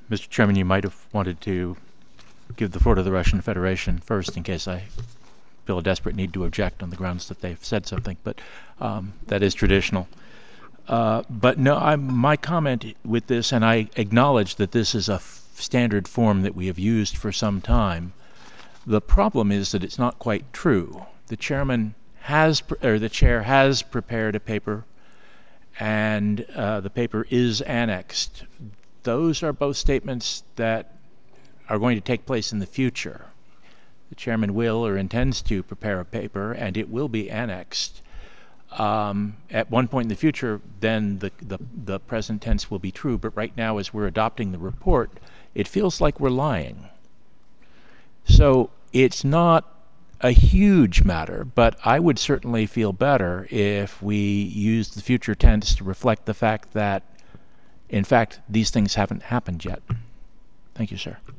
Mr. Chairman, you might have wanted to give the floor to the Russian Federation first in case I feel a desperate need to object on the grounds that they've said something, but that is traditional. But no, my comment with this, and I acknowledge that this is a standard form that we have used for some time. The problem is that it's not quite true. The chairman has, or the chair has prepared a paper, and the paper is annexed. Those are both statements that are going to take place in the future. The chairman will or intends to prepare a paper, and it will be annexed. At one point in the future, then the present tense will be true, but right now, as we're adopting the report, it feels like we're lying. So it's not a huge matter, but I would certainly feel better if we use the future tense to reflect the fact that, in fact, these things haven't happened yet. Thank you, sir.